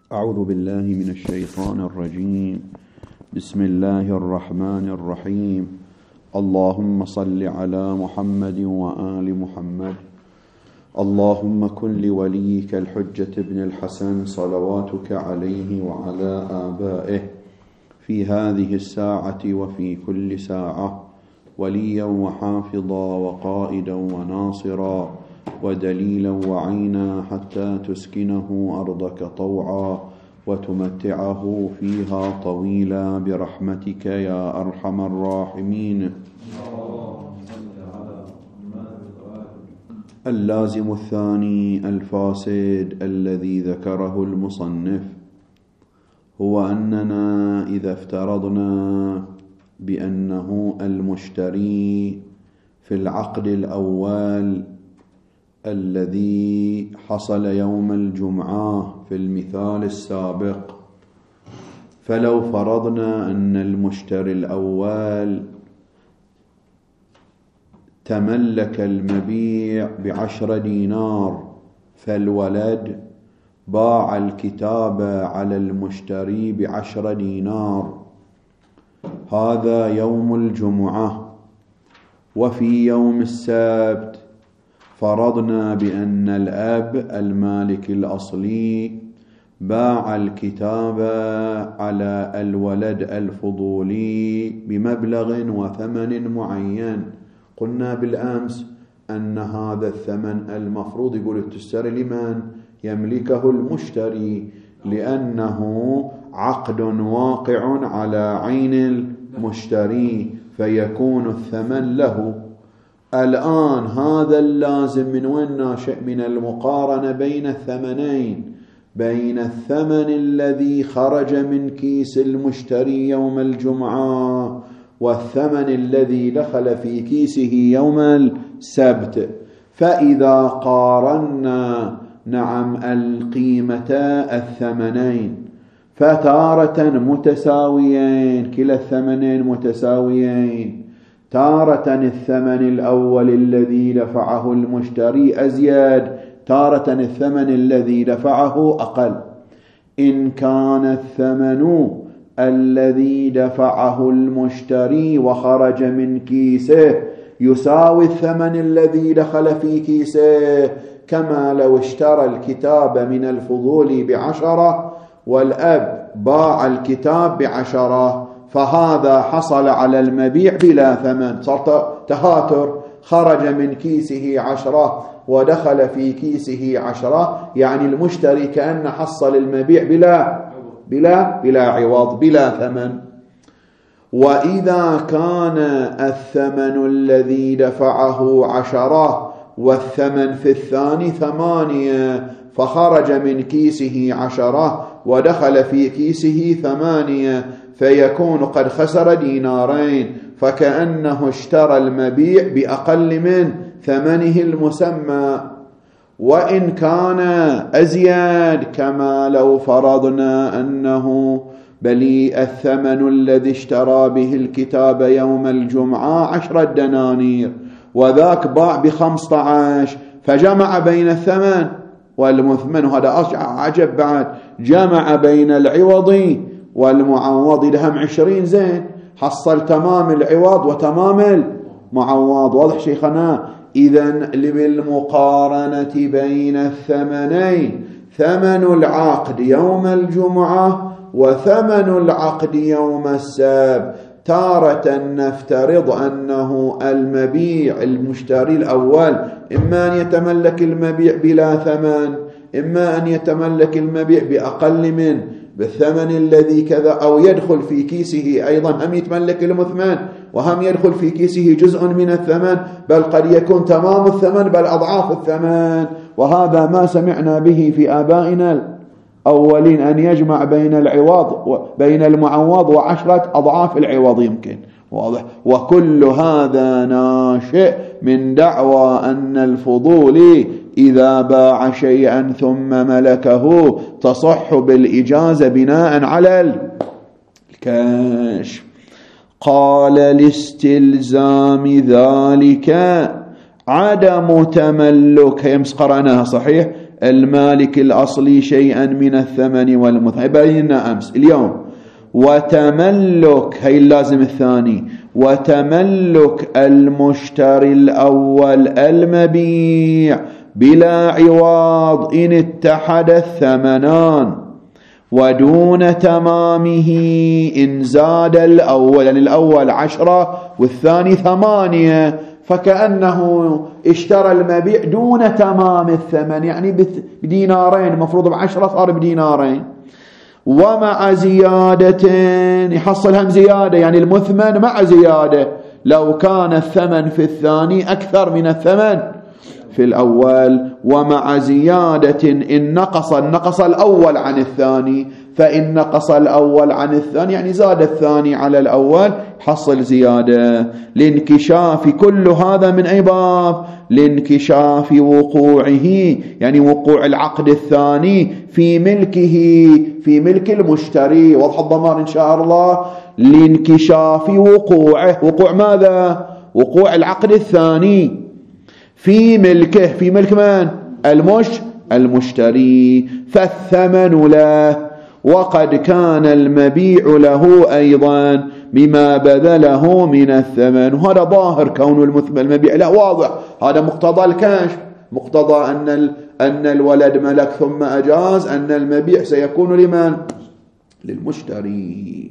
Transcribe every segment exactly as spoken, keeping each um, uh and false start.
أعوذ بالله من الشيطان الرجيم. بسم الله الرحمن الرحيم. اللهم صل على محمد وآل محمد. اللهم كن لوليك الحجة ابن الحسن صلواتك عليه وعلى آبائه في هذه الساعة وفي كل ساعة وليا وحافظا وقائدا وناصرا ودليلا وعينا حتى تسكنه أرضك طوعا وتمتعه فيها طويلا برحمتك يا أرحم الراحمين. اللازم الثاني الفاسد الذي ذكره المصنف هو أننا إذا افترضنا بأنه المشتري في العقد الأول الذي حصل يوم الجمعة في المثال السابق، فلو فرضنا أن المشتري الأول تملك المبيع بعشر دينار، فالولد باع الكتاب على المشتري بعشر دينار، هذا يوم الجمعة. وفي يوم السبت فرضنا بأن الأب المالك الأصلي باع الكتاب على الولد الفضولي بمبلغ وثمن معين. قلنا بالأمس أن هذا الثمن المفروض يقول التجار لمن يملكه المشتري، لأنه عقد واقع على عين المشتري فيكون الثمن له. الآن هذا اللازم من وين ناشئ؟ من المقارنة بين الثمنين، بين الثمن الذي خرج من كيس المشتري يوم الجمعة والثمن الذي دخل في كيسه يوم السبت. فإذا قارنا نعم القيمة الثمنين فتارة متساويين، كلا الثمنين متساويين، تارة الثمن الأول الذي دفعه المشتري أزيد، تارة الثمن الذي دفعه أقل. إن كان الثمن الذي دفعه المشتري وخرج من كيسه يساوي الثمن الذي دخل في كيسه، كما لو اشترى الكتاب من الفضول بعشرة والأب باع الكتاب بعشرة، فهذا حصل على المبيع بلا ثمن، صار تهاتر، خرج من كيسه عشرة ودخل في كيسه عشرة، يعني المشتري كأن حصل المبيع بلا بلا بلا عوض بلا ثمن. وإذا كان الثمن الذي دفعه عشرة والثمن في الثاني ثمانية، فخرج من كيسه عشرة ودخل في كيسه ثمانية، فيكون قد خسر دينارين، فكأنه اشترى المبيع بأقل من ثمنه المسمى. وإن كان أزيد، كما لو فرضنا أنه بلي الثمن الذي اشترى به الكتاب يوم الجمعة عشرة دنانير وذاك باع بخمسة عشر، فجمع بين الثمن والمثمن، وهذا عجب بعد، جمع بين العوض والمعوض، لهم عشرين زين، حصل تمام العوض وتمام المعوض. واضح شيخنا؟ إذن بالمقارنة بين الثمنين، ثمن العقد يوم الجمعة وثمن العقد يوم السبت، تارة نفترض أنه المبيع المشتري الأول إما أن يتملك المبيع بلا ثمن، إما أن يتملك المبيع بأقل من بالثمن الذي كذا، أو يدخل في كيسه أيضا هم يتملك المثمن وهم يدخل في كيسه جزء من الثمن، بل قد يكون تمام الثمن بل أضعاف الثمن. وهذا ما سمعنا به في آبائنا الأولين، أن يجمع بين العوض بين المعوض وعشرة أضعاف العوض يمكن. واضح؟ وكل هذا ناشئ من دعوى أن الفضولي إذا باع شيئا ثم ملكه تصح بالإجازة بناء على الكشف. قال لاستلزام ذلك عدم تملك، يمس قرأناها صحيح، المالك الأصلي شيئا من الثمن والمثمن، بينا أمس. اليوم وتملك، هي اللازم الثاني، وتملك المشتري الأول المبيع بلا عوض إن اتحد الثمنان، ودون تمامه إن زاد الأول، يعني الأول عشرة والثاني ثمانية، فكأنه اشترى المبيع دون تمام الثمن، يعني بدينارين، مفروض بعشرة صار بدينارين، ومع زيادة يحصل هم زيادة، يعني المثمن مع زيادة، لو كان الثمن في الثاني أكثر من الثمن في الأول، ومع زيادة إن نقص النقص الأول عن الثاني، فإن نقص الأول عن الثاني يعني زاد الثاني على الأول حصل زيادة، لانكشاف كل هذا من أي باب؟ لانكشاف وقوعه، يعني وقوع العقد الثاني في ملكه، في ملك المشتري، وضح الضمان إن شاء الله، لانكشاف وقوعه، وقوع ماذا؟ وقوع العقد الثاني في ملكه، في ملك من؟ المش المشتري، فالثمن له، وقد كان المبيع له أيضا بما بذله من الثمن. وهذا ظاهر كون المبيع له واضح، هذا مقتضى الكشف، مقتضى أن أن الولد ملك ثم أجاز، أن المبيع سيكون لمن؟ للمشتري.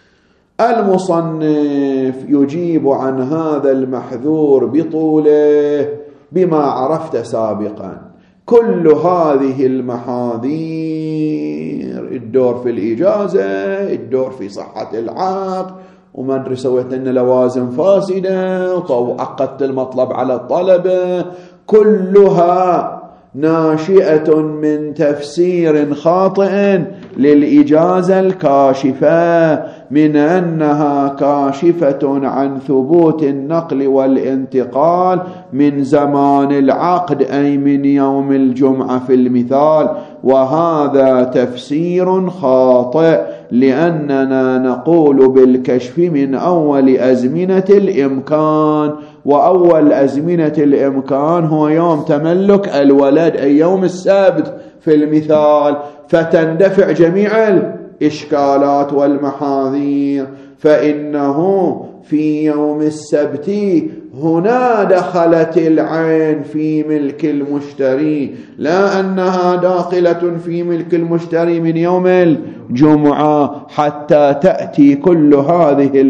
المصنف يجيب عن هذا المحذور بطوله بما عرفت سابقا. كل هذه المحاذير، الدور في الإجازة، الدور في صحة العقد، وما أدري سويت لنا لوازم فاسدة وعقدت المطلب على الطلبة، كلها ناشئة من تفسير خاطئ للإجازة الكاشفة، من أنها كاشفة عن ثبوت النقل والانتقال من زمان العقد، أي من يوم الجمعة في المثال، وهذا تفسير خاطئ، لأننا نقول بالكشف من أول أزمنة الإمكان، وأول أزمنة الإمكان هو يوم تملك الولد، أي يوم السبت في المثال، فتندفع جميع الإشكالات والمحاذير، فإنه في يوم السبت هنا دخلت العين في ملك المشتري، لا أنها داخلة في ملك المشتري من يوم الجمعة، حتى تأتي كل هذه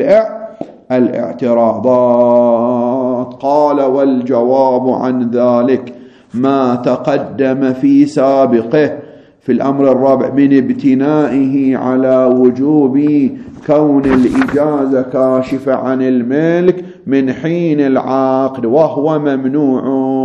الاعتراضات. قال: والجواب عن ذلك ما تقدم في سابقه في الأمر الرابع من ابتنائه على وجوب كون الإجازة كاشفة عن الملك من حين العقد، وهو ممنوع.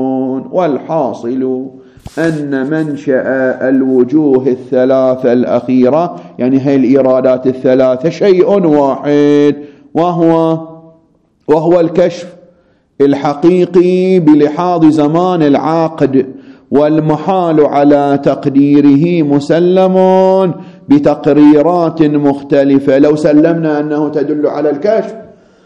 والحاصل أن منشأ الوجوه الثلاثة الأخيرة، يعني هي الإرادات الثلاثة، شيء واحد، وهو وهو الكشف الحقيقي بلحاظ زمان العقد، والمحال على تقديره مسلم بتقريرات مختلفة. لو سلمنا أنه تدل على الكشف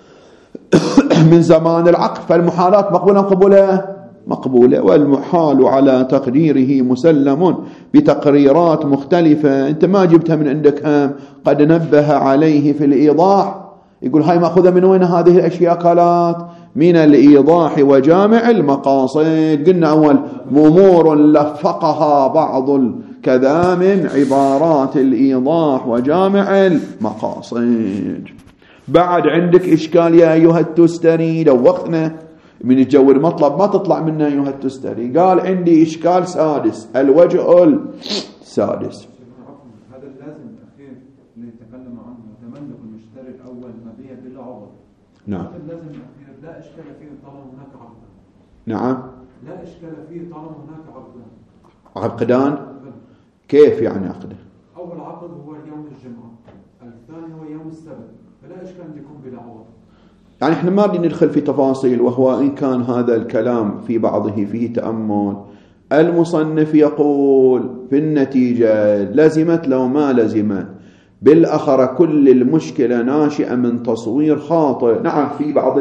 من زمان العقد فالمحالات مقبولة قبولة مقبولة، والمحال على تقديره مسلم بتقريرات مختلفة. أنت ما جبتها من عندك، هم قد نبه عليه في الإيضاح، يقول هاي مأخذة من وين هذه الأشياء؟ قالت من الإيضاح وجامع المقاصد. قلنا أول أمور لفقها بعض الكذا من عبارات الإيضاح وجامع المقاصد. بعد عندك إشكال يا أيها التستري، لو وقتنا من الجو المطلب ما تطلع منا أيها التستري. قال عندي إشكال سادس، الوجه السادس، هذا اللازم الأخير اللي يتكلم عنه، تملك المشتري الأول مبيع بلا عوض. نعم. هذا اللازم الأخير لا إشكال فيه طالما هناك عقدان. نعم. لا إشكال فيه طالما هناك عقدان. عقدان؟ كيف يعني عقدان؟ أول عقد هو يوم الجمعة، الثاني هو يوم السبت، فلا إشكال أن يكون بلا عوض. يعني احنا ما بدنا ندخل في تفاصيل، وهو إن كان هذا الكلام في بعضه فيه تأمل. المصنف يقول في النتيجة لزمت لو ما لزمت، بالأخرى كل المشكلة ناشئة من تصوير خاطئ. نعم، في بعض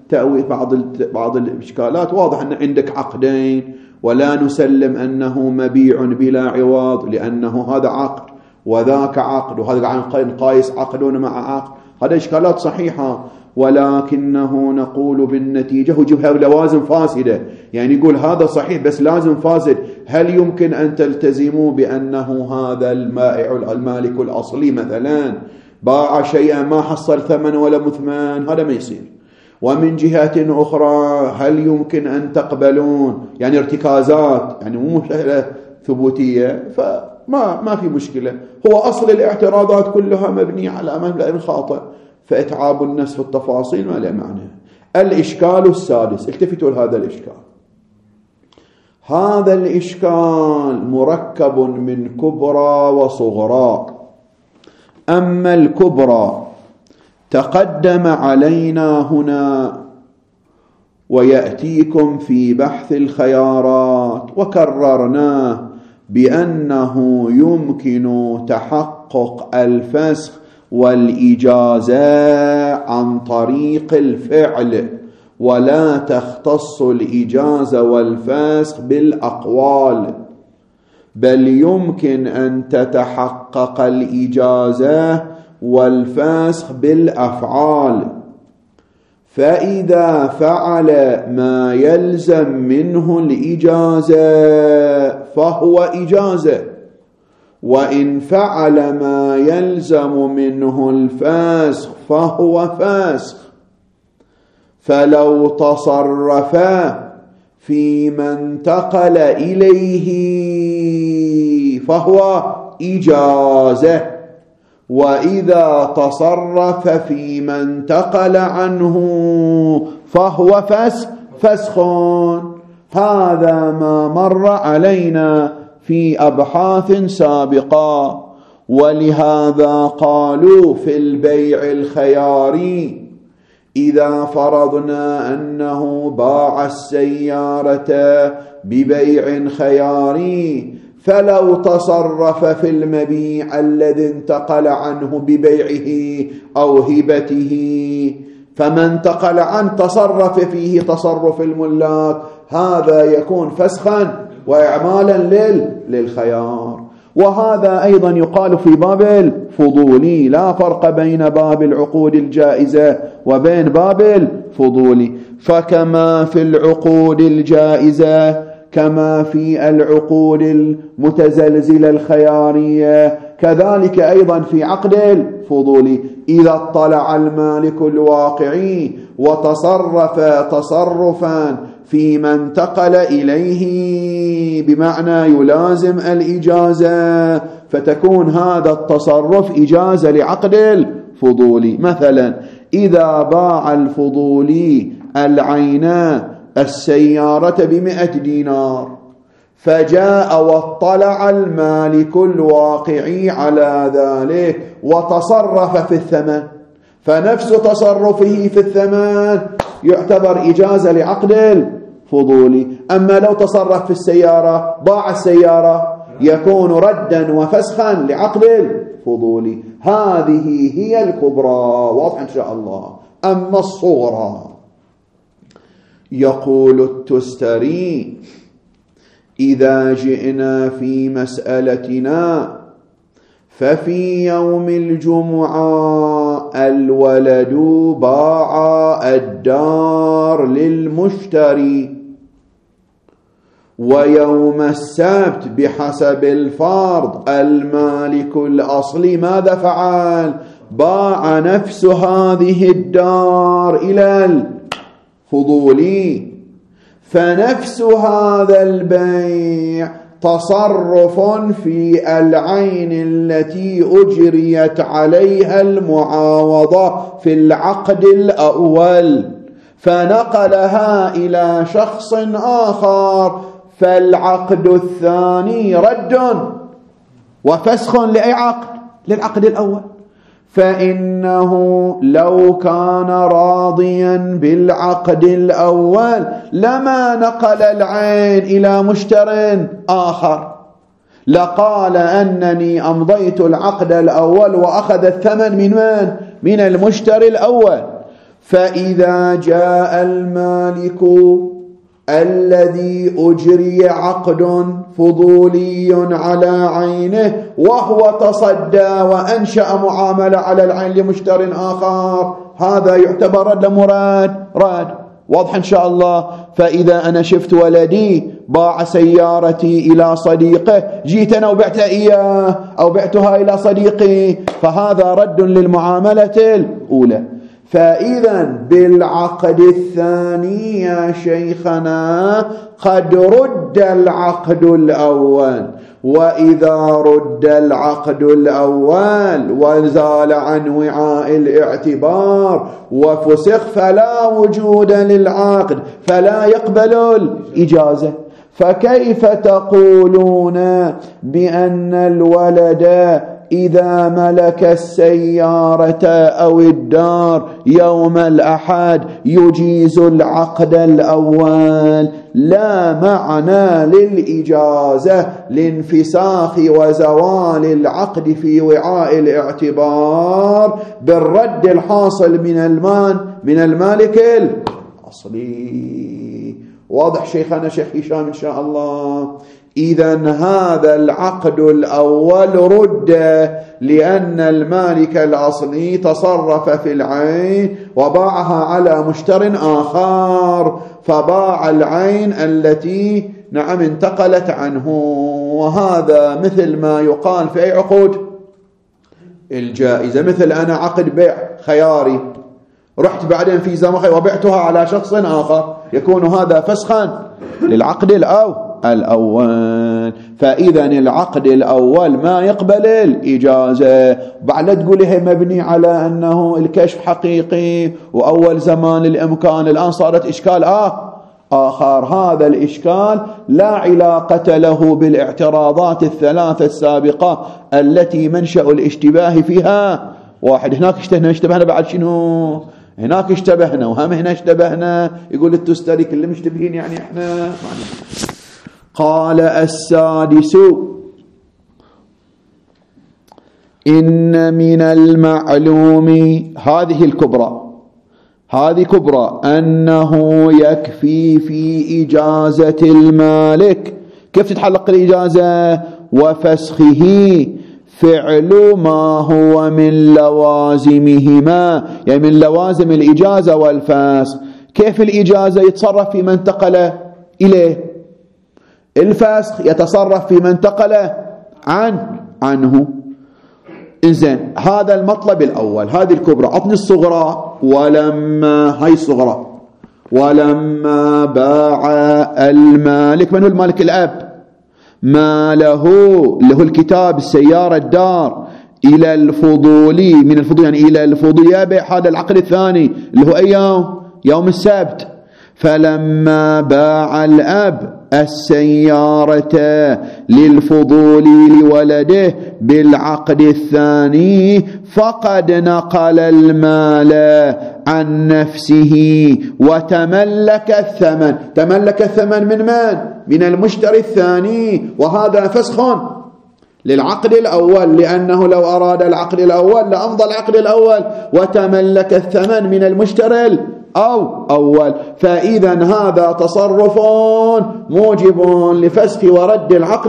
تأوي بعض بعض الإشكالات. واضح أن عندك عقدين ولا نسلم أنه مبيع بلا عوض لأنه هذا عقد وذاك عقد وهذا قايس عقد مع عقد، هذا إشكالات صحيحة، ولكنه نقول بالنتيجة وجبها لوازم فاسدة. يعني يقول هذا صحيح بس لازم فاسد. هل يمكن أن تلتزموا بأنه هذا المائع المالك الأصلي مثلا باع شيئا ما حصل ثمن ولا مثمن؟ هذا ما يصير. ومن جهة أخرى هل يمكن أن تقبلون يعني ارتكازات، يعني مو مسألة ثبوتية، فما ما في مشكلة. هو أصل الاعتراضات كلها مبنية على مبدأ خاطئ، فإتعاب الناس في التفاصيل ما له معنى. الإشكال السادس، التفتوا لهذا الإشكال. هذا الإشكال مركب من كبرى وصغرى. أما الكبرى تقدم علينا هنا ويأتيكم في بحث الخيارات، وكررناه بأنه يمكن تحقق الفسخ والإجازة عن طريق الفعل، ولا تختص الإجازة والفسخ بالأقوال، بل يمكن أن تتحقق الإجازة والفسخ بالأفعال. فإذا فعل ما يلزم منه الإجازة فهو إجازة، وإن فعل ما يلزم منه الفسخ فهو فسخ. فلو تصرف فيما انتقل إليه فهو إجازة، وإذا تصرف فيما انتقل عنه فهو فسخ فسخ. هذا ما مر علينا في أبحاث سابقة. ولهذا قالوا في البيع الخياري إذا فرضنا أنه باع السيارة ببيع خياري، فلو تصرف في المبيع الذي انتقل عنه ببيعه أو هبته، فمن انتقل عنه تصرف فيه تصرف الملاك، هذا يكون فسخا وإعمالا للخيار. وهذا أيضا يقال في باب الفضولي، لا فرق بين باب العقود الجائزة وبين باب الفضولي. فكما في العقود الجائزة كما في العقود المتزلزلة الخيارية، كذلك أيضا في عقد الفضولي إذا اطلع المالك الواقعي وتصرف تصرفا فيما انتقل إليه بمعنى يلازم الإجازة، فتكون هذا التصرف إجازة لعقد الفضولي. مثلا إذا باع الفضولي العينة السيارة بمئة دينار، فجاء واطلع المالك الواقعي على ذلك وتصرف في الثمن، فنفس تصرفه في الثمن يعتبر إجازة لعقد الفضولي. أما لو تصرف في السيارة باع السيارة يكون ردا وفسخا لعقد الفضولي. هذه هي الكبرى، واضح إن شاء الله. أما الصغرى، يقول التستري إذا جئنا في مسألتنا ففي يوم الجمعة الولد باع الدار للمشتري، ويوم السبت بحسب الفرض المالك الأصلي ماذا فعل؟ باع نفس هذه الدار إلى الفضولي، فنفس هذا البيع تصرف في العين التي أجريت عليها المعاوضة في العقد الأول، فنقلها إلى شخص آخر، فالعقد الثاني رد وفسخ لأي عقد؟ للعقد الأول. فإنه لو كان راضيا بالعقد الأول لما نقل العين إلى مشتر آخر، لقال أنني أمضيت العقد الأول وأخذ الثمن من من؟ من المشتري الأول. فإذا جاء المالك الذي أجري عقد فضولي على عينه وهو تصدى وأنشأ معاملة على العين لمشتر آخر، هذا يعتبر رد مراد رد. واضح إن شاء الله. فإذا أنا شفت ولدي باع سيارتي إلى صديقه، جيت أنا وبعتها إياه أو بعتها إلى صديقي، فهذا رد للمعاملة الأولى. فإذا بالعقد الثاني يا شيخنا قد رد العقد الأول، وإذا رد العقد الأول وزال عن وعاء الاعتبار وفسخ فلا وجود للعقد، فلا يقبل الإجازة. فكيف تقولون بأن الولد إذا ملك السيارة أو الدار يوم الأحد يجيز العقد الأول؟ لا معنى للإجازة لانفساخ وزوال العقد في وعاء الاعتبار بالرد الحاصل من المان من المالك الأصلي. واضح شيخنا شيخ هشام إن شاء الله؟ إذن هذا العقد الأول رد لأن المالك الأصلي تصرف في العين وباعها على مشتر آخر، فباع العين التي نعم انتقلت عنه. وهذا مثل ما يقال في أي عقود الجائزة، مثل أنا عقد بيع خياري رحت بعدين في زمن وبعتها على شخص آخر، يكون هذا فسخا للعقد الأول الأول. فإذا العقد الأول ما يقبل الإجازة. بعد تقول هي مبني على أنه الكشف حقيقي وأول زمان الإمكان، الآن صارت إشكال آه آخر. هذا الإشكال لا علاقة له بالاعتراضات الثلاثة السابقة التي منشأ الاشتباه فيها واحد. هناك اشتبهنا اشتبهنا بعد شنو؟ هناك اشتبهنا وهم هنا اشتبهنا. يقول التستري كلهم مشتبهين يعني احنا معنى. قال السادس: إن من المعلوم، هذه الكبرى هذه كبرى، أنه يكفي في إجازة المالك. كيف تتحلق الإجازة؟ وفسخه فعل ما هو من لوازمهما، يعني من لوازم الإجازة والفسخ. كيف الإجازة يتصرف في من انتقل إليه، الفسخ يتصرف في من انتقل عن عنه. إذن هذا المطلب الأول، هذه الكبرى. أعطني الصغرى. ولما، هاي الصغرى، ولما باع المالك، من هو المالك؟ الأب. ما له له الكتاب، السيارة، الدار، إلى الفضولي، من الفضول يعني إلى الفضول، يبيع هذا العقد الثاني اللي هو أي يوم؟ يوم السبت. فلما باع الأب السيارة للفضول لولده بالعقد الثاني فقد نقل المال عن نفسه وتملك الثمن. تملك الثمن من من؟ من المشتري الثاني، وهذا فسخ للعقد الأول، لأنه لو أراد العقد الأول لأمضى العقد الأول، وتملك الثمن من المشتري أو أول. فإذا هذا تصرف موجب لفسخ ورد العقد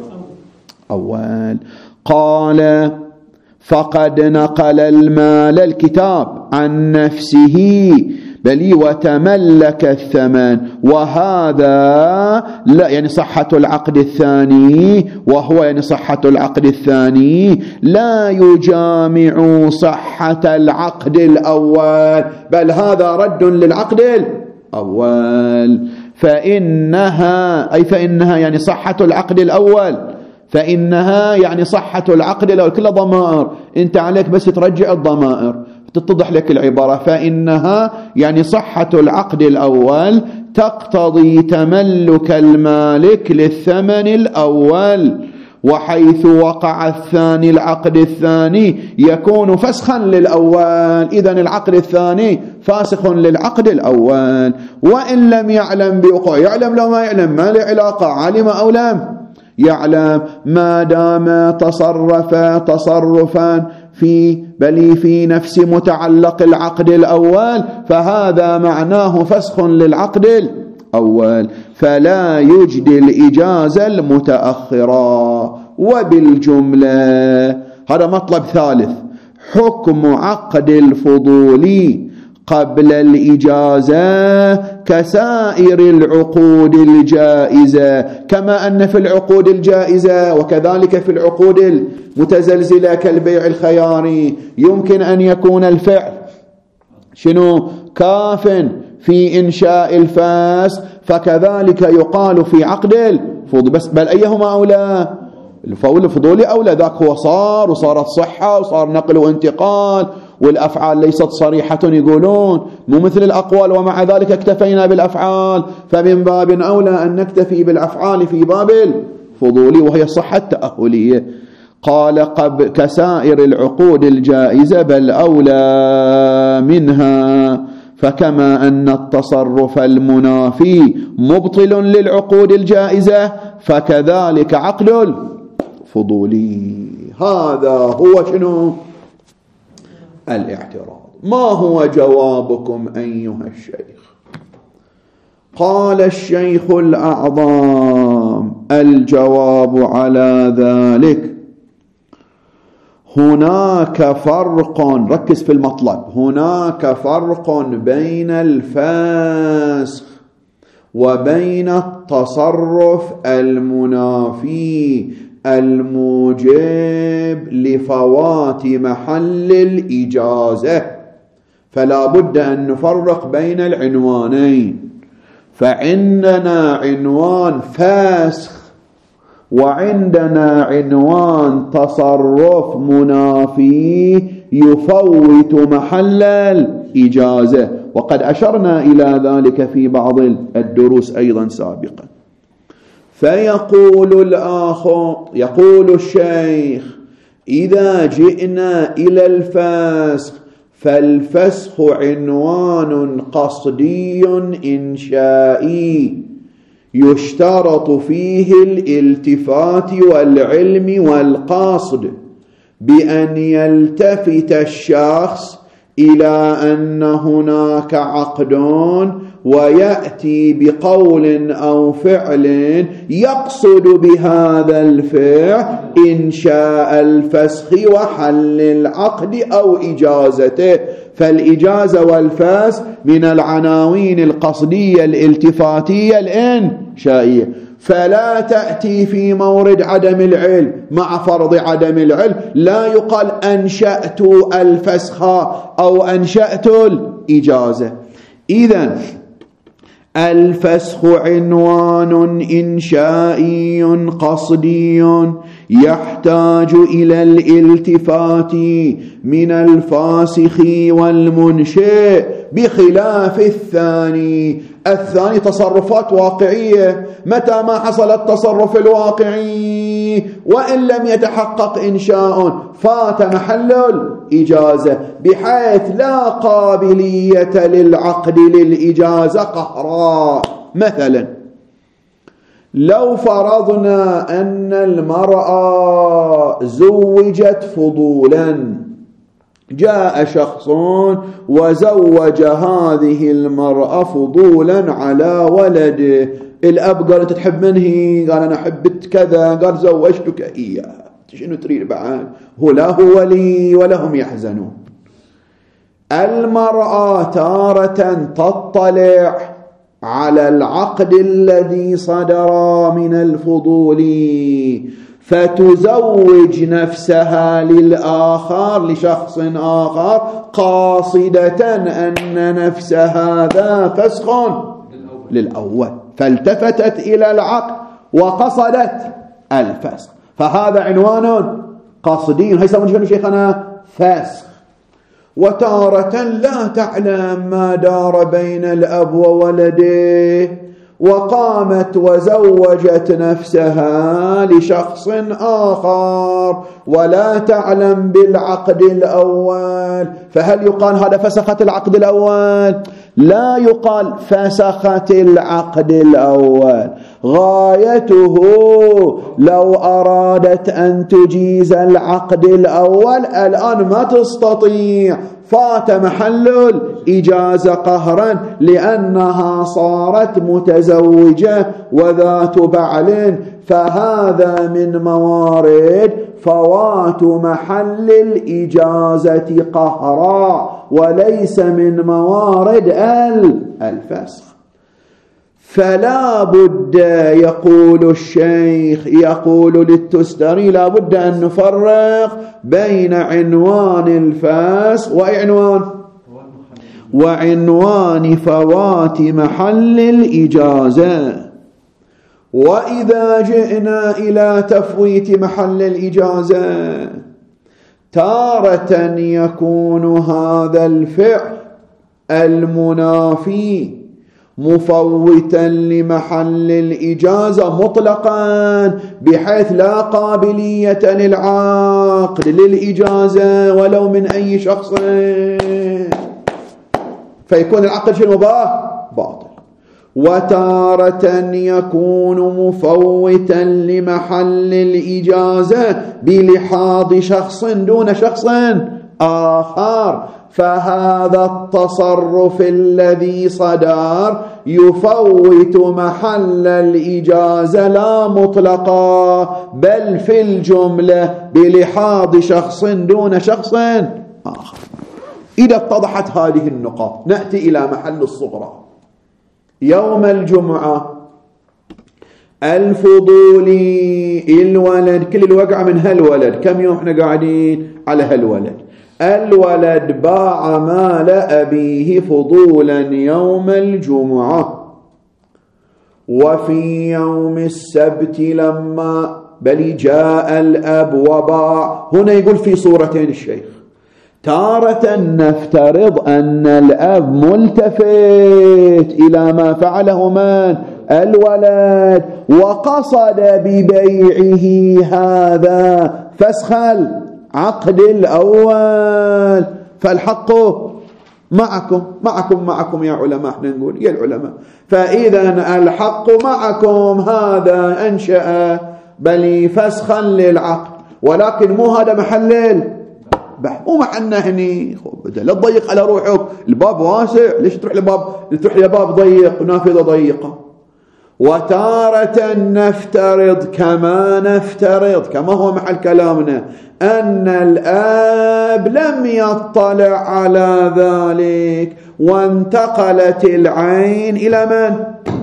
الأول. قال: فقد نقل المال، الكتاب، عن نفسه بل وتملك الثمن، وهذا لا يعني صحة العقد الثاني، وهو يعني صحة العقد الثاني لا يجامع صحة العقد الأول، بل هذا رد للعقد الأول. فإنها أي فإنها يعني صحة العقد الأول، فإنها يعني صحة العقد الأول. كل ضمائر، أنت عليك بس ترجع الضمائر تتضح لك العبارة. فإنها يعني صحة العقد الأول تقتضي تملك المالك للثمن الأول، وحيث وقع الثاني العقد الثاني يكون فسخا للأول. إذن العقد الثاني فاسخ للعقد الأول، وإن لم يعلم بوقوع. يعلم لو ما يعلم ما له علاقة، علم أو لم يعلم، ما دام تصرف تصرفا في بل في نفس متعلق العقد الأول، فهذا معناه فسخ للعقد الأول، فلا يجدي الإجازة المتأخرة. وبالجملة هذا مطلب ثالث، حكم عقد الفضول قبل الإجازة كسائر العقود الجائزة، كما أن في العقود الجائزة وكذلك في العقود المتزلزلة كالبيع الخياري يمكن أن يكون الفعل شنو كاف في إنشاء الفسخ، فكذلك يقال في عقد الفضول. بس بل أيهما أولى؟ الفضول الفضولي أولى، ذاك هو صار وصارت صحة وصار نقل وانتقال، والأفعال ليست صريحة يقولون، مو مثل الأقوال، ومع ذلك اكتفينا بالأفعال، فمن باب أولى أن نكتفي بالأفعال في باب الفضول وهي الصحة التأهلية. قال قبل كسائر العقود الجائزة بل أولى منها، فكما أن التصرف المنافي مبطل للعقود الجائزة فكذلك عقد الفضولي. هذا هو شنو الاعتراض. ما هو جوابكم أيها الشيخ؟ قال الشيخ الأعظم: الجواب على ذلك هناك فرق، ركز في المطلب، هناك فرق بين الفسخ وبين التصرف المنافي الموجب لفوات محل الإجازة، فلا بد أن نفرق بين العنوانين. فعندنا عنوان فسخ وعندنا عنوان تصرف منافي يفوت محل الإجازة، وقد أشرنا إلى ذلك في بعض الدروس أيضا سابقا. فيقول الآخر، يقول الشيخ: إذا جئنا إلى الفسخ فالفسخ عنوان قصدي إنشائي يشترط فيه الالتفات والعلم والقصد، بأن يلتفت الشخص إلى أن هناك عقد ويأتي بقول أو فعل يقصد بهذا الفعل إنشاء الفسخ وحل العقد أو إجازته. فالإجازة والفسخ من العناوين القصدية الالتفاتية الإنشائية، فلا تأتي في مورد عدم العلم مع فرض عدم العلم. لا يقال أنشأت الفسخ أو أنشأت الإجازة. إذن الفسخ عنوان إنشائي قصدي يحتاج إلى الالتفات من الفاسخ والمنشئ، بخلاف الثاني. الثاني تصرفات واقعية، متى ما حصل التصرف الواقعي وإن لم يتحقق إنشاء فات محل الإجازة، بحيث لا قابلية للعقد للإجازة قهرا. مثلا لو فرضنا أن المرأة زوجت فضولا، جاء شخص وزوج هذه المرأة فضولا على ولده. الأب قال: تحب من هي؟ قال: أنا حبت كذا. قال: زوجتك إياه. شنو تريد بعد؟ هو لا هو لي ولهم يحزنون. المرأة تارة تطلع على العقد الذي صدر من الفضول فتزوج نفسها للآخر، لشخص آخر، قاصدة أن نفس هذا فسخ للأول، فالتفتت إلى العقد وقصدت الفسخ، فهذا عنوان قصدي. هاي يسمونه شيخنا فسخ. وتارة لا تعلم ما دار بين الأب وولده وقامت وزوجت نفسها لشخص آخر ولا تعلم بالعقد الأول، فهل يقال هذا فسخت العقد الأول؟ لا يقال فسخت العقد الأول، غايته لو أرادت أن تجيز العقد الأول الآن ما تستطيع، فات محل الإجازة قهرا لأنها صارت متزوجة وذات بعل، فهذا من موارد فوات محل الإجازة قهرا وليس من موارد الفسخ. فلا بد يقول الشيخ يقول للتستري لا بد أن نفرق بين عنوان الفسخ وعنوان وعنوان فوات محل الإجازة. وإذا جئنا إلى تفويت محل الإجازة تارة يكون هذا الفعل المنافي مفوتا لمحل الإجازة مطلقا بحيث لا قابلية للعقد للإجازة ولو من أي شخص، فيكون العقد في المباح باطل. وتارة يكون مفوتا لمحل الإجازة بلحاظ شخص دون شخص آخر، فهذا التصرف الذي صدر يفوت محل الإجازة لا مطلقا بل في الجملة بلحاظ شخص دون شخص آخر. إذا اتضحت هذه النقاط نأتي إلى محل الصغرى. يوم الجمعة الفضولي الولد كل الوقع من هالولد، كم يوم احنا قاعدين على هالولد، الولد باع مال أبيه فضولا يوم الجمعة، وفي يوم السبت لما بل جاء الأب وباع. هنا يقول في صورتين الشيخ، تارة نفترض أن الأب ملتفت إلى ما فعله من الولد وقصد ببيعه هذا فسخ العقد الأول، فالحق معكم معكم معكم يا علماء، احنا نقول يا العلماء، فإذا الحق معكم هذا أنشأ بل فسخا للعقد، ولكن مو هذا محل بح مو معنى هني لا تضيق على روحك، الباب واسع ليش تروح لباب تروح لباب ضيق ونافذة ضيقة. وتارة نفترض كما نفترض كما هو محل كلامنا أن الآب لم يطلع على ذلك وانتقلت العين إلى من؟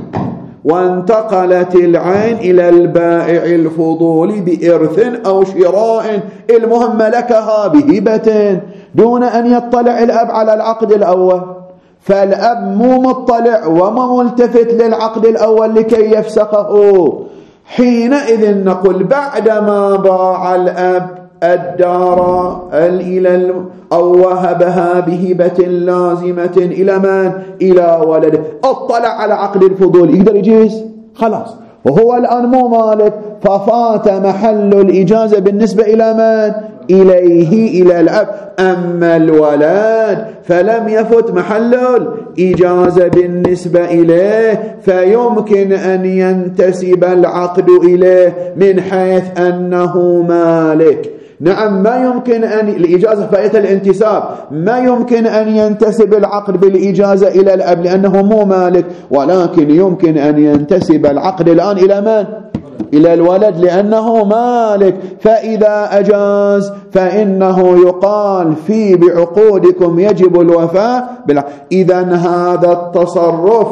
وانتقلت العين إلى البائع الفضولي بإرث أو شراء، المهم ملكها بهبة دون أن يطلع الأب على العقد الأول، فالأب مو مطلع وما ملتفت للعقد الأول لكي يفسخه. حينئذ نقول بعدما باع الأب الدار إلى أو وهبها بهبة لازمة إلى من؟ إلى ولده، اطلع على عقد الفضول يقدر يجيز خلاص، وهو الآن مو مالك، ففات محل الإجازة بالنسبة إلى من؟ إليه إلى الأب. أما الولد فلم يفت محل الإجازة بالنسبة إليه، فيمكن أن ينتسب العقد إليه من حيث أنه مالك. نعم ما يمكن أن الإجازة فائدة الانتساب، ما يمكن أن ينتسب العقد بالإجازة إلى الأب لأنه مو مالك، ولكن يمكن أن ينتسب العقد الآن إلى من؟ إلى الولد لأنه مالك. فإذا أجاز فإنه يقال في بعقودكم يجب الوفاء بالعقد. إذن هذا التصرف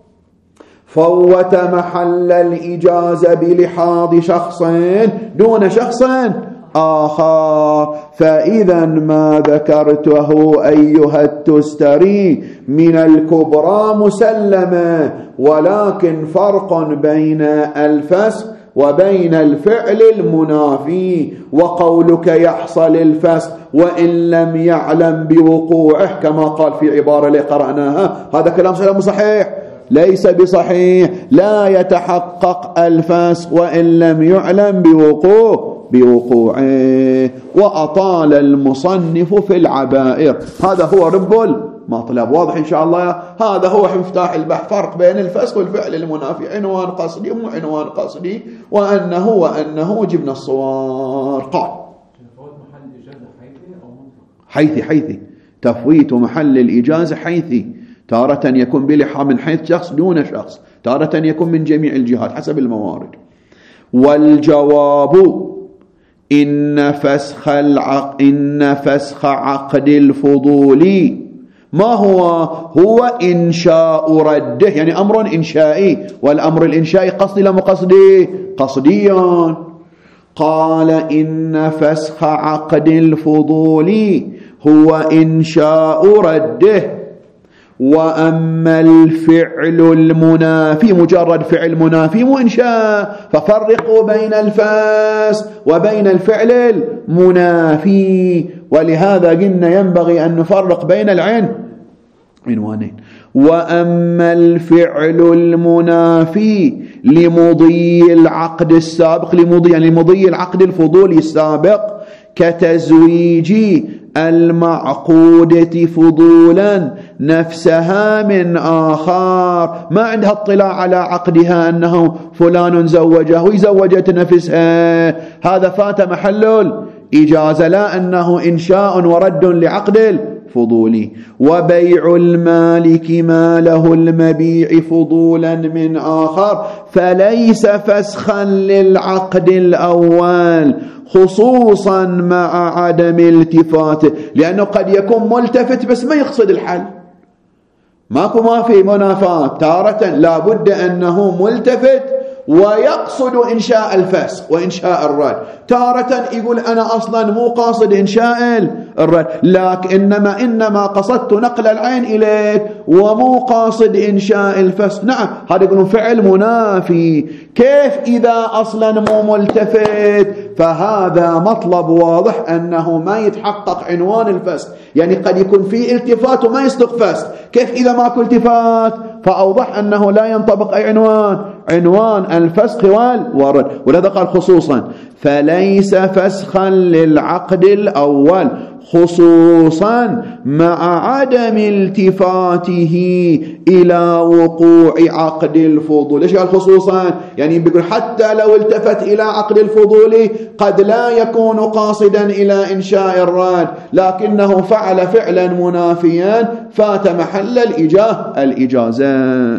فوت محل الإجازة بلحاظ شخص دون شخص آخر. فإذا ما ذكرته أيها التستري من الكبرى مسلمة، ولكن فرق بين الفسخ وبين الفعل المنافي. وقولك يحصل الفسخ وإن لم يعلم بوقوعه كما قال في عبارة اللي قرأناها، هذا كلام سلام صحيح؟ ليس بصحيح. لا يتحقق الفسخ وإن لم يعلم بوقوع بوقوعه. وأطال المصنف في العبائر، هذا هو رب مطلب. واضح إن شاء الله؟ هذا هو مفتاح البحث، فرق بين الفسخ والفعل المنافي، عنوان قصدي ومو عنوان قصدي، وأنه وأنه جبنا الصور. قال حيثي حيثي تفويت محل الإجازة حيثي، تارة يكون بلحاظ من حيث شخص دون شخص، تارة يكون من جميع الجهات حسب الموارد. والجواب إن فسخ العق إن فسخ عقد الفضول ما هو؟ هو إنشاء رده، يعني أمر إنشائي، والأمر الإنشائي قصدي لم قصدي؟ قصديا. قال إن فسخ عقد الفضول هو إنشاء رده. وأما الفعل المنافي مجرد فعل منافي مو إنشاء، ففرقوا بين الفسخ وبين الفعل المنافي. ولهذا قلنا ينبغي أن نفرق بين العين عنوانين. وأما الفعل المنافي لمضي العقد السابق، لمضي يعني لمضي العقد الفضولي السابق، كتزويج المعقودة فضولا نفسها من آخر، ما عندها اطلاع على عقدها أنه فلان زوجه وزوجت نفسها، هذا فات محل الإجازة، لا أنه إنشاء ورد لعقد الفضولي. وبيع المالك ماله المبيع فضولا من آخر فليس فسخا للعقد الأول خصوصا مع عدم التفاته، لأنه قد يكون ملتفت بس ما يقصد الحل، ماكو ما في منافاة، تارة لا بد أنه ملتفت ويقصد إنشاء الفسخ وإنشاء الرد، تارة يقول أنا أصلا مو قاصد إنشاء الرد، لكن إنما, إنما قصدت نقل العين إليك ومو قاصد إنشاء الفسخ. نعم هذا يقولون فعل منافي. كيف إذا أصلا مو ملتفت؟ فهذا مطلب واضح أنه ما يتحقق عنوان الفسخ، يعني قد يكون في التفات وما يصدق فسخ. كيف إذا ماكو التفات؟ فأوضح أنه لا ينطبق أي عنوان، عنوان الفسخ والورد. ولهذا قال خصوصا فليس فسخا للعقد الأول خصوصا مع عدم التفاته إلى وقوع عقد الفضول. ليش قال خصوصا؟ يعني بيقول حتى لو التفت إلى عقد الفضول قد لا يكون قاصدا إلى إنشاء الرد، لكنه فعل فعلا منافيا فات محل الإجازة.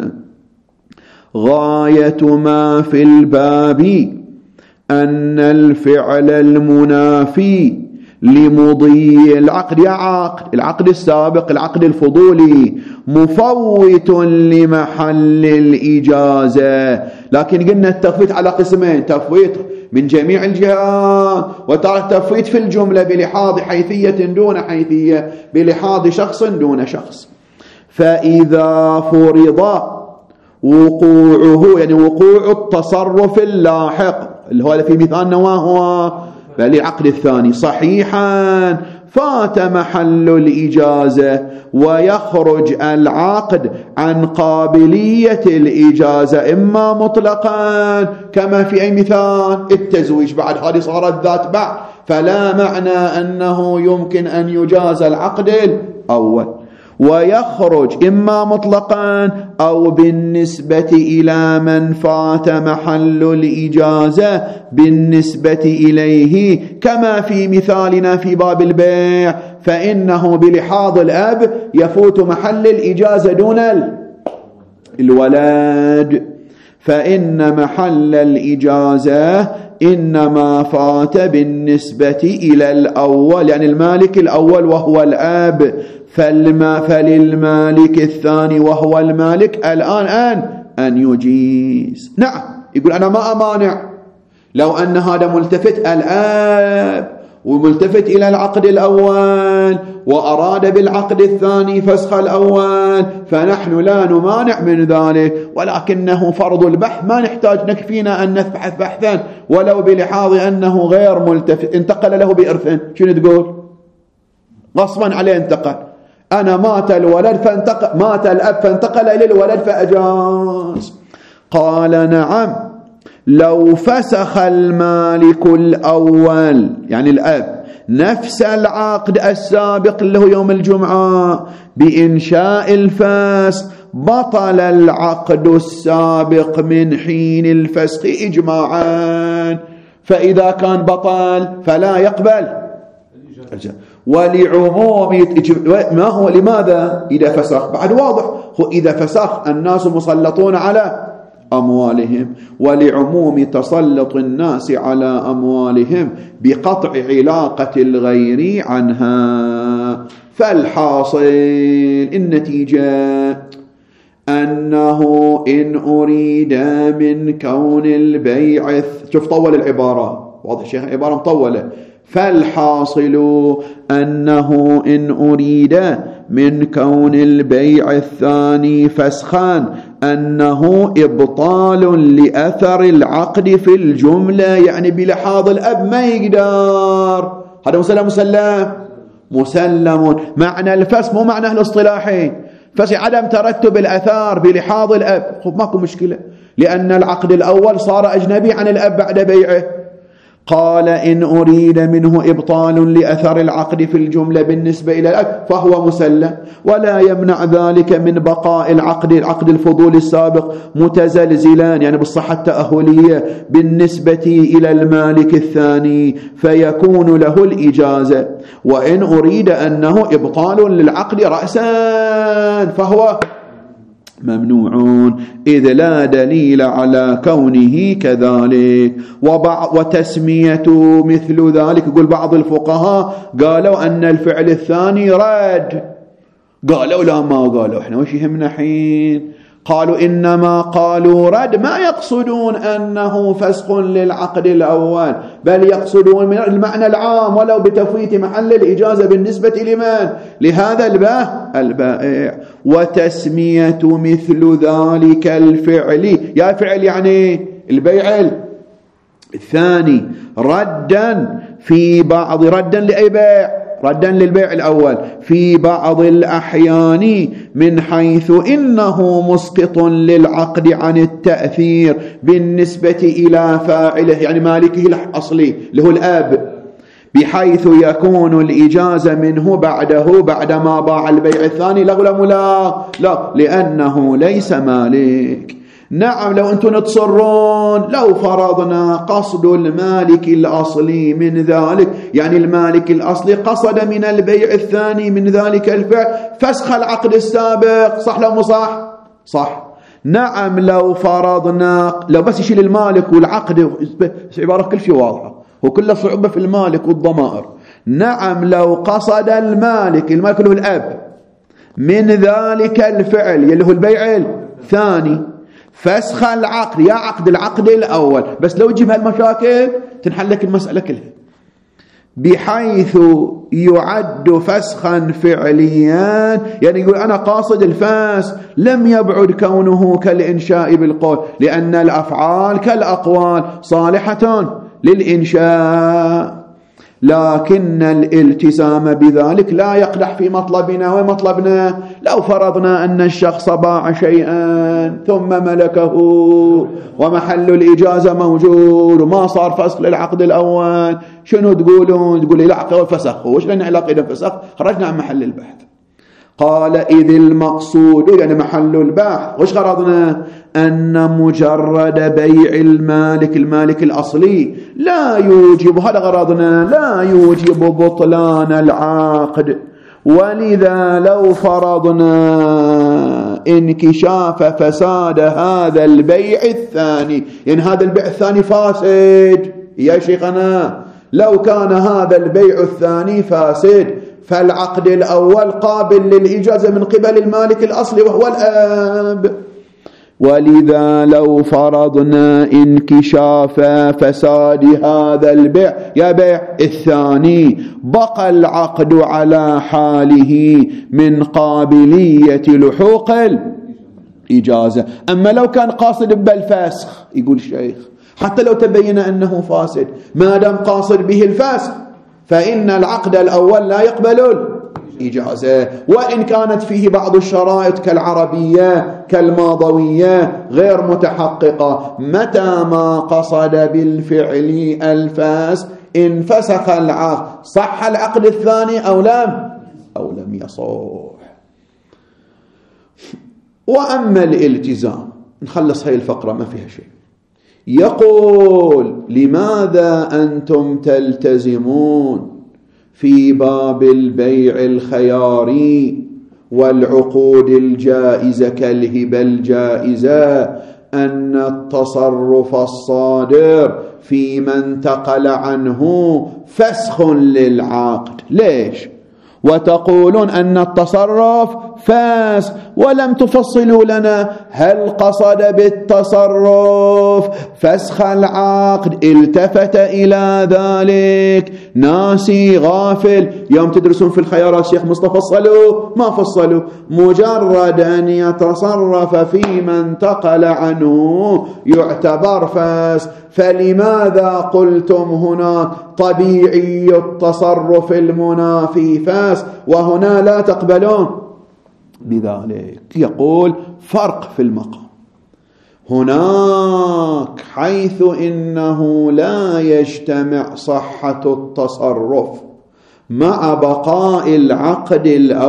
غاية ما في الباب أن الفعل المنافي لمضي العقد، يا عقد العقد السابق العقد الفضولي، مفوت لمحل الإجازة. لكن قلنا التفويت على قسمين، تفويت من جميع الجهات، وترى تفويت في الجملة بلحاظ حيثية دون حيثية، بلحاظ شخص دون شخص. فإذا فرض وقوعه يعني وقوع التصرف اللاحق اللي هو في مثالنا وهو فللعقد الثاني صحيحا فات محل الإجازة ويخرج العقد عن قابلية الإجازة إما مطلقا كما في أي مثال التزويج، بعد هذه صارت ذات بعد، فلا معنى أنه يمكن أن يجاز العقد الأول، ويخرج إما مطلقا أو بالنسبة إلى من فات محل الإجازة بالنسبة إليه كما في مثالنا في باب البيع، فإنه بلحاظ الأب يفوت محل الإجازة دون الولد، فإن محل الإجازة إنما فات بالنسبة إلى الأول يعني المالك الأول وهو الأب، فالما فللمالك الثاني وهو المالك الآن أن أن يجيز. نعم يقول أنا ما أمانع لو أن هذا ملتفت الأب وملتفت إلى العقد الأول وأراد بالعقد الثاني فسخ الأول، فنحن لا نمانع من ذلك، ولكنه فرض البحث ما نحتاج نكفينا أن نبحث بحثا ولو بلحاظ أنه غير ملتفت، انتقل له بإرث، شنو تقول؟ غصبا عليه انتقل، أنا مات الولد فانتقل، مات الأب فانتقل إلى الولد فأجاز. قال نعم لو فسخ المالك الأول يعني الأب نفس العقد السابق اللي هو يوم الجمعة بإنشاء الفسخ بطل العقد السابق من حين الفسخ إجماعا. فإذا كان بطل فلا يقبل ولعموم ما هو لماذا إذا فسخ بعد واضح هو إذا فسخ الناس مسلطون على أموالهم ولعموم تسلط الناس على أموالهم بقطع علاقة الغير عنها. فالحاصل النتيجة أنه إن أريد من كون البيع شوف طول العبارة واضح شيخ عبارة مطولة. فالحاصل أنه إن أريد من كون البيع الثاني فسخان أنه إبطال لأثر العقد في الجملة يعني بلحاظ الأب ما يقدر. هذا مسلم مسلم مسلم معنى الفسخ مو معنى الاصطلاحي فسخ عدم ترتب الأثار بلحاظ الأب. خب ماكو مشكلة لأن العقد الأول صار أجنبي عن الأب بعد بيعه. قال إن أريد منه إبطال لأثر العقد في الجملة بالنسبة إلى الأب فهو مسلم ولا يمنع ذلك من بقاء العقد العقد الفضول السابق متزلزلان يعني بالصحة التأهلية بالنسبة إلى المالك الثاني فيكون له الإجازة. وإن أريد أنه إبطال للعقد رأسا فهو ممنوعون إذ لا دليل على كونه كذلك. وتسمية مثل ذلك يقول بعض الفقهاء قالوا أن الفعل الثاني رد قالوا لا ما قالوا احنا وش يهمنا حين قالوا إنما قالوا رد ما يقصدون أنه فسخ للعقد الأول بل يقصدون من المعنى العام ولو بتفويت محل الإجازة بالنسبة لمن لهذا البائع البائع. وتسمية مثل ذلك الفعل يا فعل يعني البيع الثاني ردا في بعض ردا لأي بيع ردا للبيع الأول في بعض الأحيان من حيث إنه مسقط للعقد عن التأثير بالنسبة إلى فاعله يعني مالكه الأصلي اللي هو الأب بحيث يكون الإجازة منه بعده بعدما باع البيع الثاني لا ولا لا لا لأنه ليس مالك. نعم لو أنتم تصرون لو فرضنا قصد المالك الأصلي من ذلك يعني المالك الأصلي قصد من البيع الثاني من ذلك الفعل فسخ العقد السابق صح لو مو صح صح. نعم لو فرضنا لو بس يشيل المالك والعقد عبارة كل شيء واضحة وكل صعوبة في المالك والضمائر. نعم لو قصد المالك المالك اللي هو الأب من ذلك الفعل اللي هو البيع الثاني فسخ العقد يا عقد العقد الأول بس لو تجيب هالمشاكل تنحل لك المسألة كلها بحيث يعد فسخا فعليا يعني يقول أنا قاصد الفسخ لم يبعد كونه كالإنشاء بالقول لأن الأفعال كالأقوال صالحة للإنشاء لكن الالتزام بذلك لا يقدح في مطلبنا ومطلبنا لو فرضنا أن الشخص باع شيئا ثم ملكه ومحل الإجازة موجود وما صار فسخ للعقد الأول شنو تقولون تقول لي العقد والفسخ وش لنا علاقة إذا فسخ خرجنا عن محل البحث. قال إذ المقصود يعني محل البحث وش غرضنا أن مجرد بيع المالك المالك الأصلي لا يوجب هذا غرضنا لا يوجب بطلان العقد. ولذا لو فرضنا انكشاف فساد هذا البيع الثاني يعني هذا البيع الثاني فاسد يا شيخنا لو كان هذا البيع الثاني فاسد فالعقد الأول قابل للإجازة من قبل المالك الأصلي وهو الأب. ولذا لو فرضنا انكشاف فساد هذا البيع يا بيع الثاني بقى العقد على حاله من قابلية لحوق الإجازة. أما لو كان قاصد بالفسخ يقول الشيخ حتى لو تبين أنه فاسد ما دام قاصد به الفسخ فإن العقد الأول لا يقبل إجازة، وإن كانت فيه بعض الشرائط كالعربية كالماضوية غير متحققة. متى ما قصد بالفعل الفاس انفسخ العقد، صح العقد الثاني أو لم أو لم يصح. وأما الالتزام، نخلص هاي الفقرة ما فيها شيء. يقول: لماذا أنتم تلتزمون في باب البيع الخياري والعقود الجائزة كالهبة الجائزة أن التصرف الصادر فيما انتقل عنه فسخ للعقد؟ ليش؟ وتقولون أن التصرف فاس، ولم تفصلوا لنا هل قصد بالتصرف فسخ العقد، التفت إلى ذلك، ناسي، غافل. يوم تدرسون في الخيارات شيخ مصطفى فصلوا ما فصلوا، مجرد أن يتصرف فيما انتقل عنه يعتبر فاس. فلماذا قلتم هنا طبيعي التصرف المنافي فاس وهنا لا تقبلون بذلك؟ يقول: فرق في المقام. هناك حيث إنه لا يجتمع صحة التصرف مع بقاء العقد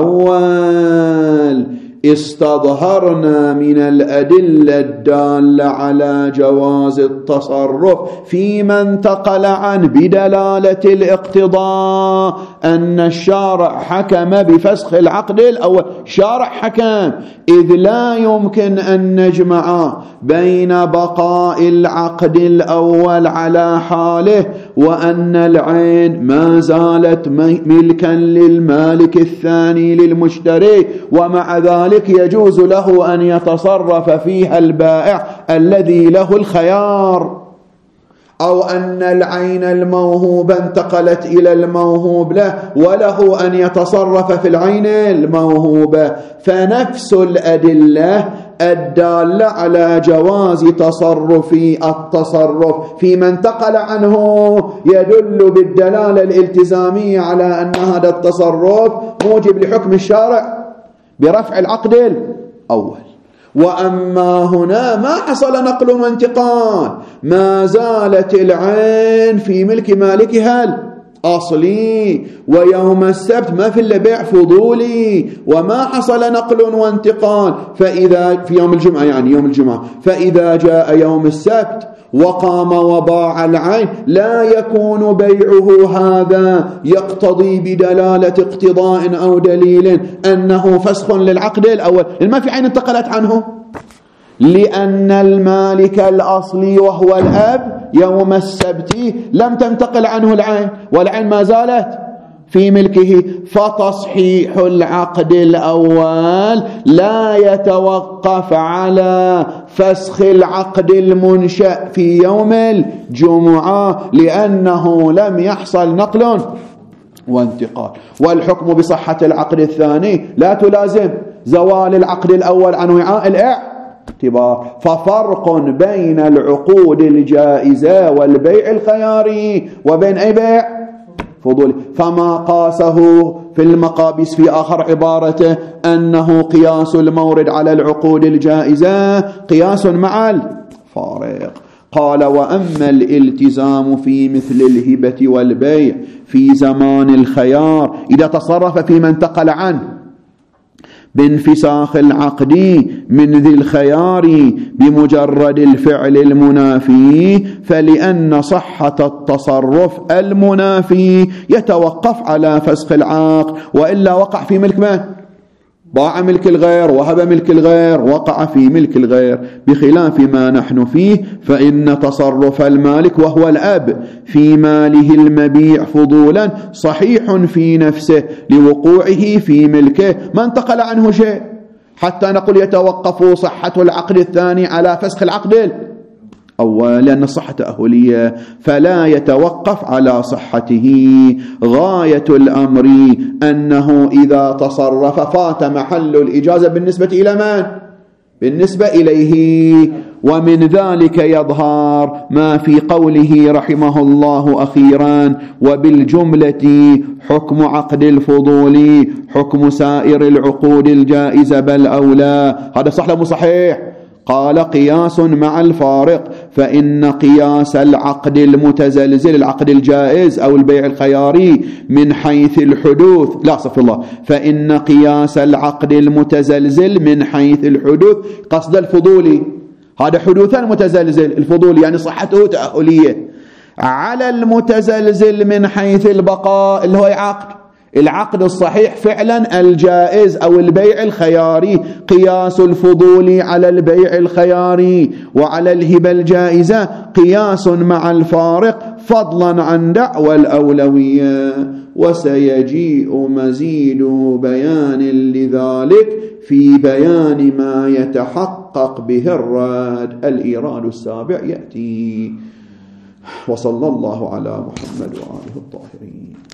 الأول، استظهرنا من الأدلة الدالة على جواز التصرف فيما انتقل عنه بدلالة الاقتضاء أن الشارع حكم بفسخ العقد الأول. شارع حكم، إذ لا يمكن أن نجمع بين بقاء العقد الأول على حاله وأن العين ما زالت ملكا للمالك الثاني للمشتري، ومع ذلك يجوز له أن يتصرف فيها البائع الذي له الخيار، أو أن العين الموهوبة انتقلت إلى الموهوب له وله أن يتصرف في العين الموهوبة. فنفس الأدلة الدالة على جواز تصرف التصرف فيما انتقل عنه يدل بالدلالة الالتزامية على أن هذا التصرف موجب لحكم الشارع برفع العقد الأول. وأما هنا ما حصل نقل وانتقال، ما زالت العين في ملك مالكها الأصلي، ويوم السبت ما في إلا بيع فضولي، وما حصل نقل وانتقال. فإذا في يوم الجمعة، يعني يوم الجمعة، فإذا جاء يوم السبت وقام وباع العين لا يكون بيعه هذا يقتضي بدلالة اقتضاء أو دليل أنه فسخ للعقد الأول، ما في عين انتقلت عنه، لأن المالك الأصلي وهو الأب يوم السبت لم تنتقل عنه العين، والعين ما زالت في ملكه. فتصحيح العقد الأول لا يتوقف على فسخ العقد المنشأ في يوم الجمعة، لأنه لم يحصل نقل وانتقال. والحكم بصحة العقد الثاني لا تلازم زوال العقد الأول عن وعاء الاعتبار. ففرق بين العقود الجائزة والبيع الخياري وبين أي بيع فضولي. فما قاسه في المقابس في آخر عبارته أنه قياس المورد على العقود الجائزة قياس مع الفارق. قال: وأما الالتزام في مثل الهبة والبيع في زمان الخيار إذا تصرف فيما انتقل عنه بانفساخ العقد من ذي الخيار بمجرد الفعل المنافي، فلأن صحة التصرف المنافي يتوقف على فسخ العقد، وإلا وقع في ملك من؟ باع ملك الغير وهب ملك الغير، وقع في ملك الغير. بخلاف ما نحن فيه فإن تصرف المالك وهو الأب في ماله المبيع فضولا صحيح في نفسه لوقوعه في ملكه، ما انتقل عنه شيء، حتى نقول يتوقف صحة العقد الثاني على فسخ العقد أول، لأن الصحة تأهلية فلا يتوقف على صحته. غاية الأمر أنه إذا تصرف فات محل الإجازة بالنسبة إلى من؟ بالنسبة إليه. ومن ذلك يظهر ما في قوله رحمه الله أخيرا: وبالجملة حكم عقد الفضول حكم سائر العقود الجائزة بل أولى. هذا صح لو صحيح؟ قال: قياس مع الفارق، فإن قياس العقد المتزلزل العقد الجائز أو البيع الخياري من حيث الحدوث لا صف الله فإن قياس العقد المتزلزل من حيث الحدوث قصد الفضولي، هذا حدوثا متزلزل الفضول يعني صحته تأهلية، على المتزلزل من حيث البقاء اللي هو عقد العقد الصحيح فعلا الجائز أو البيع الخياري، قياس الفضول على البيع الخياري وعلى الهبة الجائزة قياس مع الفارق فضلا عن دعوى الأولوية. وسيجيء مزيد بيان لذلك في بيان ما يتحقق به الرد. الإيراد السابع يأتي. وصلى الله على محمد وآله الطاهرين.